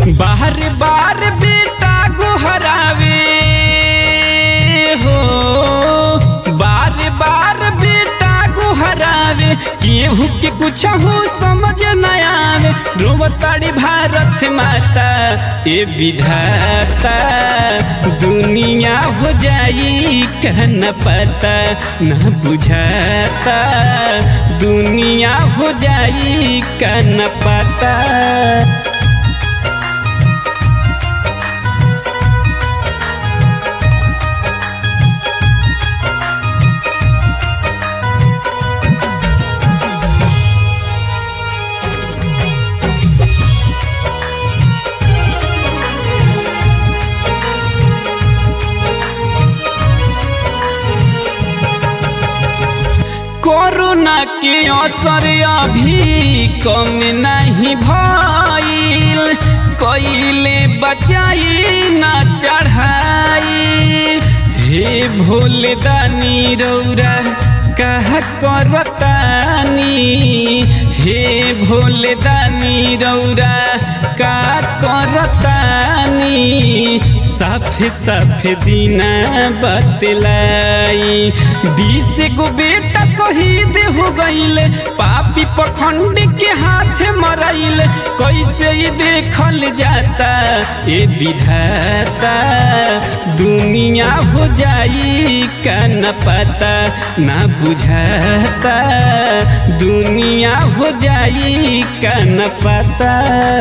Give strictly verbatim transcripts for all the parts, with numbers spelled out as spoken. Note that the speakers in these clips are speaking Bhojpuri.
बार बार बेटा गुहरावे हो, बार बार बेटा गुहरावे, केहू के कुछ हो समझ न आवे। रोवताड़ी भारत माता ए विधाता, दुनिया हो जाई कहना पता न बुझाता, दुनिया हो जाई कहना पता। कोरोना के असर अभी कम नहीं भइल, कइले बचाई ना चढ़ाई। हे भोले दानी रौरा कहा करतानी, हे भोले दानी रौरा का करतानी। साफे साफे दीना बतलाई, बीस गो बेटा शहीद हो गईले, पापी पखंड के हाथ मरैले। कैसे ही देखल जाता ए विधाता, दुनिया हो जाई का न पता न बुझाता, दुनिया हो जाई का न पता।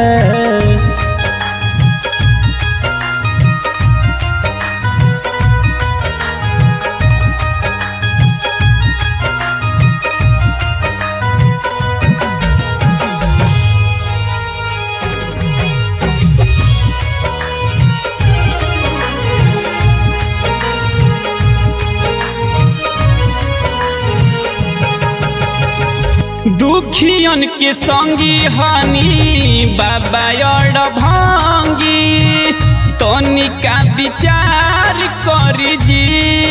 दुखियन के संगी हानि बाबा और भांगी, तनिका विचार करी जी।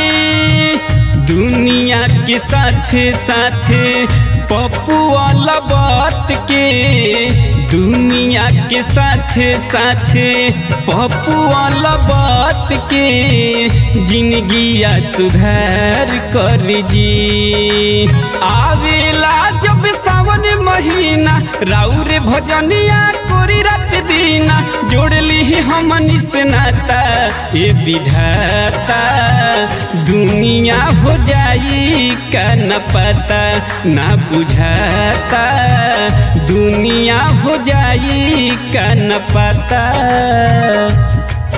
दुनिया के साथे साथे पप्पू वाला बात के, दुनिया के साथे साथे पप्पू वाला बात के, जिंदगिया सुधार कर जी। आवेला जब सावन महीना, राउर भजनिया कोरी रात दीना, जोड़ली हमनी से नाता ए विधाता, दुनिया हो जाई का न पता न बुझाता, दुनिया हो जाई का न पता।